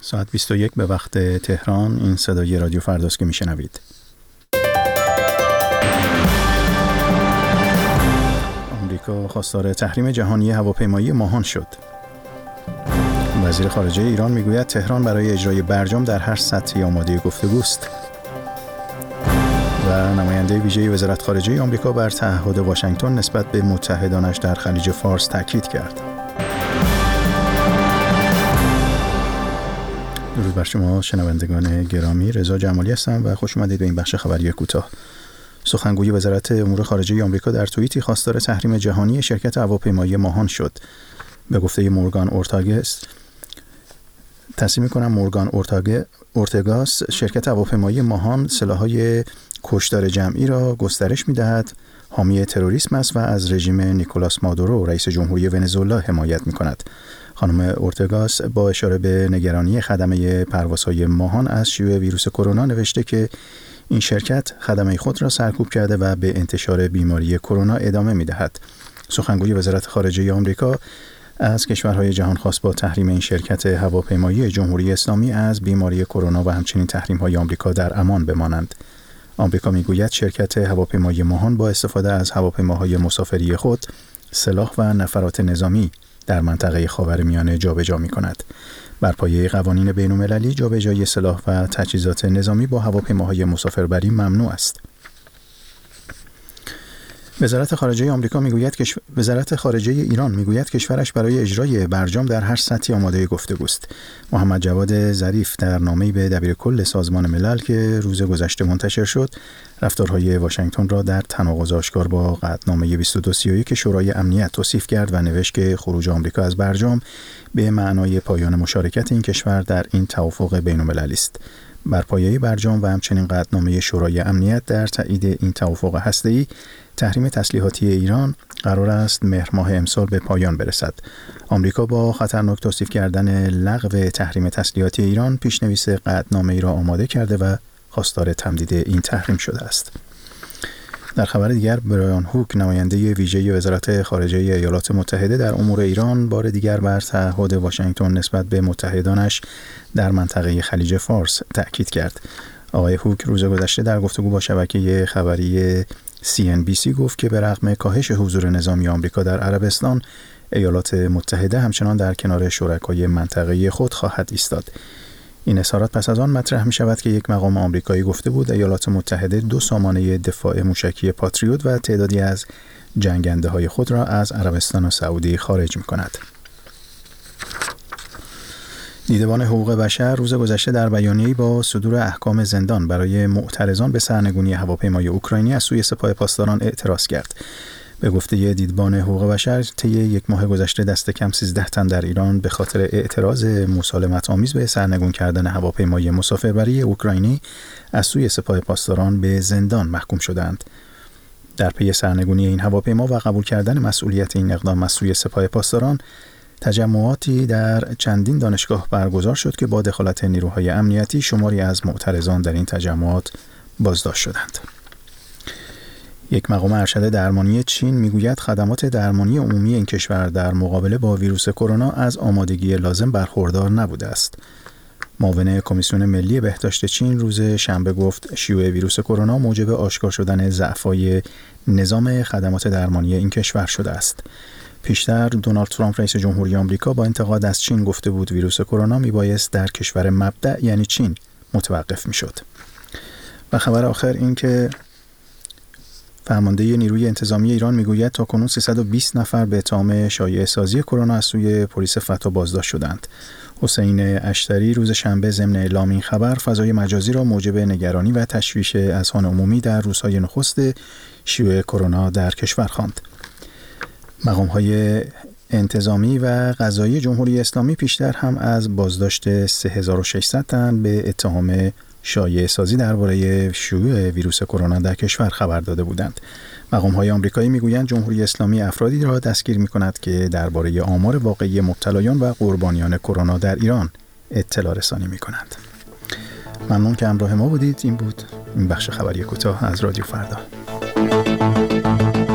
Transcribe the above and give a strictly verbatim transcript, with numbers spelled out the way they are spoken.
ساعت بیست و یک به وقت تهران. این صدای رادیو فرداست که میشنوید. آمریکا خواستار تحریم جهانی هواپیمایی ماهان شد. وزیر خارجه ایران میگوید تهران برای اجرای برجام در هر سطحی آماده گفتگوست. و نماینده ویژه وزارت خارجه آمریکا بر تعهد واشنگتن نسبت به متحدانش در خلیج فارس تاکید کرد. درود بر شما شنوندگان گرامی، رضا جمالی هستم و خوش اومدید به این بخش خبری کوتاه. سخنگوی وزارت امور خارجه آمریکا در توییتی خواستار تحریم جهانی شرکت هواپیمایی ماهان شد. به گفته مورگان اورتاگس تصمیم می‌کنم مورگان اورتگاس شرکت هواپیمایی ماهان سلاح‌های کشتار جمعی را گسترش می‌دهد، حامی تروریسم است و از رژیم نیکولاس مادورو رئیس جمهوری ونزوئلا حمایت می‌کند. خانم اورتگاس با اشاره به نگرانی خدمه پروازهای ماهان از شیوع ویروس کرونا نوشته که این شرکت خدمه خود را سرکوب کرده و به انتشار بیماری کرونا ادامه می‌دهد. سخنگوی وزارت خارجه آمریکا از کشورهای جهان خواست با تحریم این شرکت هواپیمایی جمهوری اسلامی از بیماری کرونا و همچنین تحریم‌های آمریکا در امان بمانند. آمریکا میگوید شرکت هواپیمایی ماهان با استفاده از هواپیماهای مسافری خود سلاح و نفرات نظامی در منطقه خاورمیانه جابجا می‌کند. بر پایه قوانین بین‌المللی جابجایی سلاح و تجهیزات نظامی با هواپیماهای مسافربری ممنوع است. وزارت خارجه آمریکا میگوید که وزارت خارجه ایران میگوید کشورش برای اجرای برجام در هر سطحی آماده گفتگوست. محمد جواد ظریف در نامه‌ای به دبیرکل سازمان ملل که روز گذشته منتشر شد، رفتارهای واشنگتن را در تناقض آشکار با قطعنامه بیست و دو سی و یک شورای امنیت توصیف کرد و نوشت که خروج آمریکا از برجام به معنای پایان مشارکت این کشور در این توافق بین‌المللی است. بر پایه برجام و همچنین قطعنامه شورای امنیت در تایید این توافق هسته‌ای، تحریم تسلیحاتی ایران قرار است مهر ماه امسال به پایان برسد. آمریکا با خطرناک توصیف کردن لغو تحریم تسلیحاتی ایران پیشنویس قطعنامه‌ای را آماده کرده و خواستار تمدید این تحریم شده است. در خبر دیگر، برایان هوک نماینده ویژه وزارت خارجه ایالات متحده در امور ایران بار دیگر بر تعهد واشنگتن نسبت به متحدانش در منطقه خلیج فارس تأکید کرد. آقای هوک روز گذشته در گفتگو با شبکه خبری سی ان بی سی گفت که به رغم کاهش حضور نظامی آمریکا در عربستان، ایالات متحده همچنان در کنار شرکای منطقه‌ای خود خواهد ایستاد. این اظهارات پس از آن مطرح می شود که یک مقام آمریکایی گفته بود ایالات متحده دو سامانه دفاع موشکی پاتریوت و تعدادی از جنگنده های خود را از عربستان و سعودی خارج می کند. دیدبان حقوق بشر روز گذشته در بیانیه‌ای با صدور احکام زندان برای معترضان به سرنگونی هواپیمای اوکراینی از سوی سپاه پاسداران اعتراض کرد. به گفته دیدبان حقوق بشر، طی یک ماه گذشته دست کم سیزده تن در ایران به خاطر اعتراض مسالمت آمیز به سرنگون کردن هواپیمای مسافربری اوکراینی از سوی سپاه پاسداران به زندان محکوم شدند. در پی سرنگونی این هواپیما و قبول کردن مسئولیت این اقدام از سوی سپاه پاسداران، تجمعاتی در چندین دانشگاه برگزار شد که با دخالت نیروهای امنیتی شماری از معترضان در این تجمعات بازداشت شدند. یک مقام ارشد درمانی چین میگوید خدمات درمانی عمومی این کشور در مقابله با ویروس کرونا از آمادگی لازم برخوردار نبوده است. معاون کمیسیون ملی بهداشت چین روز شنبه گفت شیوع ویروس کرونا موجب آشکار شدن ضعف‌های نظام خدمات درمانی این کشور شده است. پیشتر دونالد ترامپ رئیس جمهوری آمریکا با انتقاد از چین گفته بود ویروس کرونا میبایست در کشور مبدأ یعنی چین متوقف میشد. و خبر آخر این که فرمانده نیروی انتظامی ایران میگوید تاکنون سیصد و بیست نفر به اتهام شایعه سازی کرونا از سوی پلیس فتا بازداشت شدند. حسین اشتری روز شنبه ضمن اعلام این خبر فضای مجازی را موجب نگرانی و تشویش اذهان عمومی در روزهای نخست شیوع کرونا در کشور خواند. مقام‌های انتظامی و قضایی جمهوری اسلامی پیشتر هم از بازداشت سه هزار و ششصد تن به اتهام شایعه سازی درباره شیوع ویروس کرونا در کشور خبر داده بودند. مقام‌های آمریکایی میگویند جمهوری اسلامی افرادی را دستگیر می‌کند که درباره آمار واقعی مبتلایان و قربانیان کرونا در ایران اطلاع رسانی می‌کنند. ممنون که همراه ما بودید. این بود این بخش خبری کوتاه از رادیو فردا.